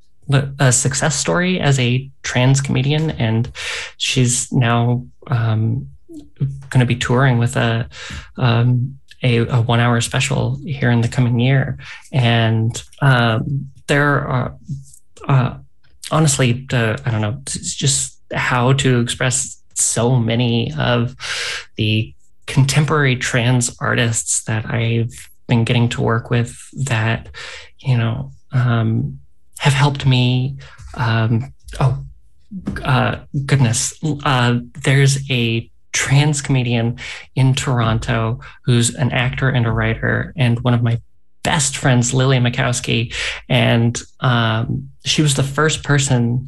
F: a success story as a trans comedian, and she's now um, going to be touring with a um, A, a one-hour special here in the coming year. And um, there are, uh, honestly, the, I don't know, it's just how to express so many of the contemporary trans artists that I've been getting to work with that, you know, um, have helped me. Um, oh, uh, goodness. Uh, there's a trans comedian in Toronto who's an actor and a writer, and one of my best friends, Lily Makowski, and um, she was the first person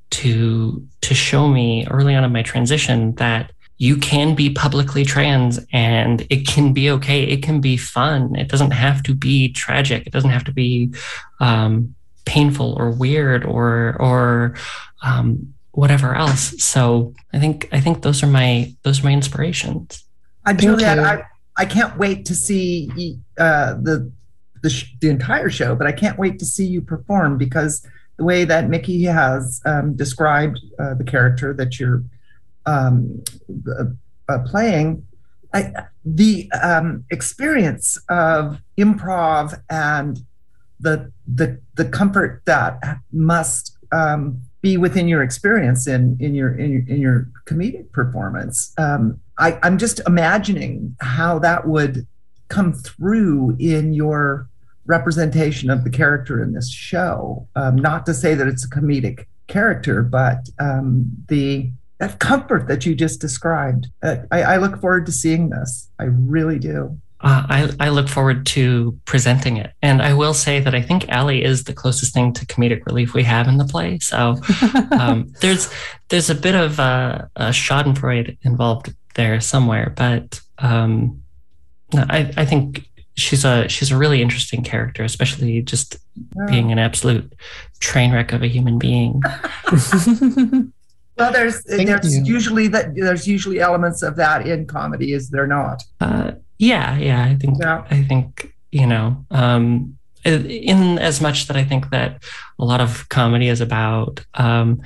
F: to to show me early on in my transition that you can be publicly trans and it can be okay. It can be fun. It doesn't have to be tragic. It doesn't have to be um, painful or weird or or um, whatever else. So I think I think those are my those are my inspirations.
E: Uh, Juliet, I, I can't wait to see uh, the the, sh- the entire show, but I can't wait to see you perform, because the way that Mickey has um, described uh, the character that you're um, uh, uh, playing, I, the um, experience of improv and the the the comfort that must um, be within your experience in in your in your, in your comedic performance. Um, I, I'm just imagining how that would come through in your representation of the character in this show. Um, not to say that it's a comedic character, but um, the that comfort that you just described. Uh, I, I look forward to seeing this. I really do.
F: Uh, I, I look forward to presenting it. And I will say that I think Allie is the closest thing to comedic relief we have in the play. So um, there's there's a bit of uh, a schadenfreude involved there somewhere. But um, I, I think she's a she's a really interesting character, especially just
E: Yeah.
F: being an absolute train wreck of a human being.
E: Well, there's
H: Thank
E: there's
H: you.
E: usually that there's usually elements of that in comedy, is there not?
F: Uh, yeah, yeah, I think
E: Yeah.
F: I think you know, um, in as much that I think that a lot of comedy is about um,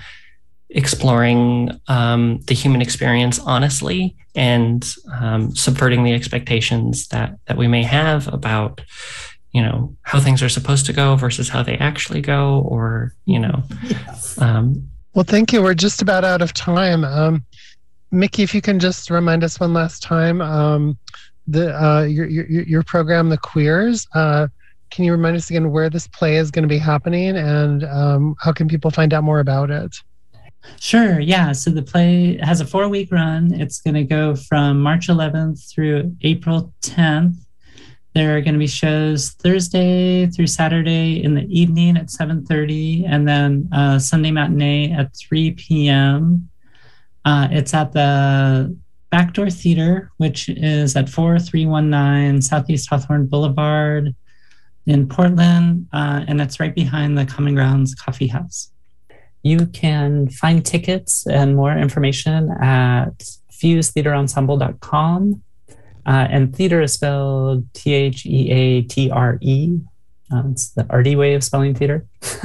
F: exploring um, the human experience honestly and um, subverting the expectations that that we may have about, you know, how things are supposed to go versus how they actually go, or you know.
E: Yes.
F: Um,
H: Well, thank you. We're just about out of time. Um, Mickey, if you can just remind us one last time, um, the uh, your, your your program, The Queers. Uh, can you remind us again where this play is going to be happening, and um, how can people find out more about it?
G: Sure. Yeah. So the play has a four week run. It's going to go from March eleventh through April tenth. There are going to be shows Thursday through Saturday in the evening at seven thirty, and then uh, Sunday matinee at three p.m. Uh, it's at the Backdoor Theater, which is at four three one nine Southeast Hawthorne Boulevard in Portland, uh, and it's right behind the Common Grounds Coffee House. You can find tickets and more information at fuse theater ensemble dot com. Uh, and theater is spelled T H E A T R E. Uh, it's the arty way of spelling theater.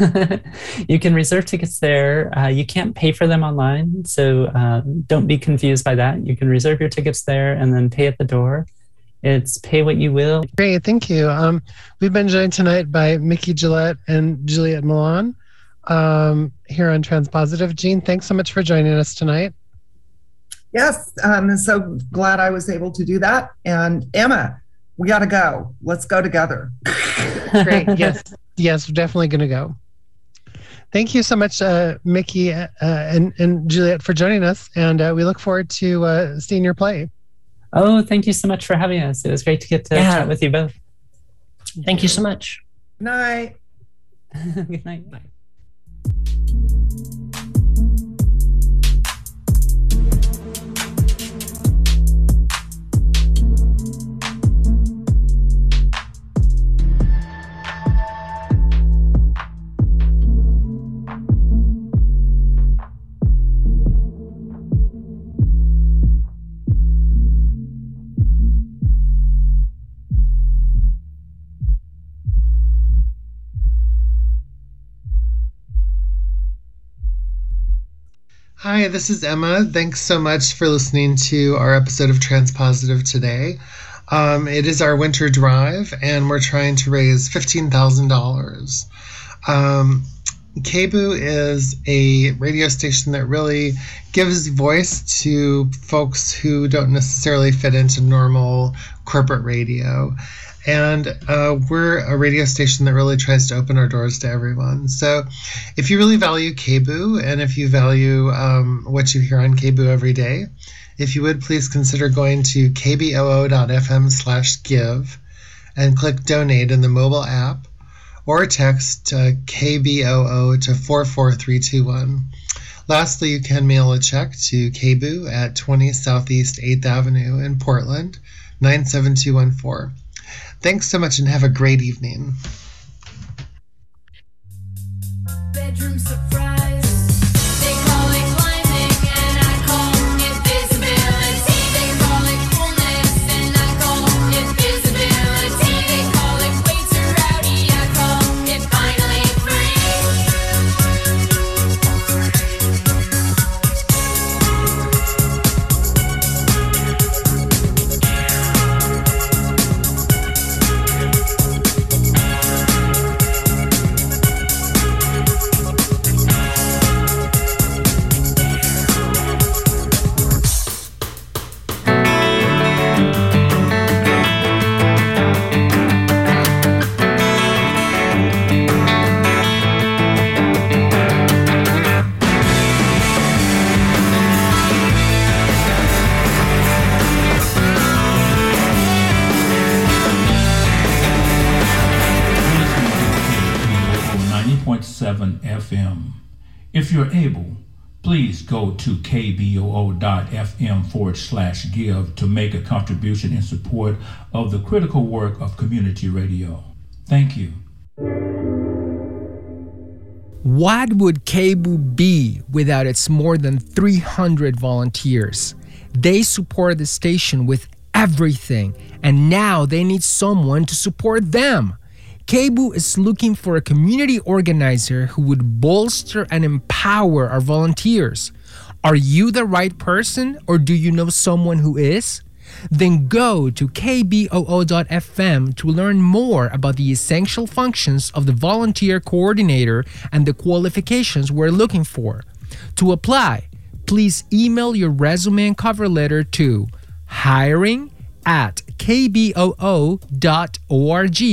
G: You can reserve tickets there. Uh, you can't pay for them online, so uh, don't be confused by that. You can reserve your tickets there and then pay at the door. It's pay what you will.
H: Great, thank you. Um, we've been joined tonight by Mickey Gillette and Juliet Milan um, here on Transpositive. Jean, thanks so much for joining us tonight.
E: Yes, I'm so glad I was able to do that. And Emma, we got to go. Let's go together.
H: Great. Yes. Yes, we're definitely going to go. Thank you so much, uh, Mickey uh, and, and Juliet, for joining us. And uh, we look forward to uh, seeing your play.
G: Oh, thank you so much for having us. It was great to get to
F: Yeah.
G: chat with you both.
F: thank you so much.
E: Good night.
G: Good night. Bye.
D: Hi, this is Emma. Thanks so much for listening to our episode of Transpositive today. Um, it is our winter drive, and we're trying to raise fifteen thousand dollars. Um, K B O is a radio station that really gives voice to folks who don't necessarily fit into normal corporate radio. And uh, we're a radio station that really tries to open our doors to everyone. So if you really value K B O and if you value um, what you hear on K B O every day, if you would please consider going to k b o o dot f m slash give and click donate in the mobile app, or text uh, K B O O to four four three two one. Lastly, you can mail a check to K B O at twenty Southeast eighth Avenue in Portland, nine seven two one four. Thanks so much and have a great evening.
C: Bedroom surprise. They call it climbing and I call it visibility. They call it coolness and I call it visibility. They call it way too rowdy. I call it finally free.
I: seven F M. If you're able, please go to kboo.fm forward slash give to make a contribution in support of the critical work of community radio. Thank you.
J: What would K B O O be without its more than three hundred volunteers? They support the station with everything, and now they need someone to support them. K B O O is looking for a community organizer who would bolster and empower our volunteers. Are you the right person, or do you know someone who is? Then go to k b o o dot f m to learn more about the essential functions of the volunteer coordinator and the qualifications we're looking for. To apply, please email your resume and cover letter to hiring at k b o o dot org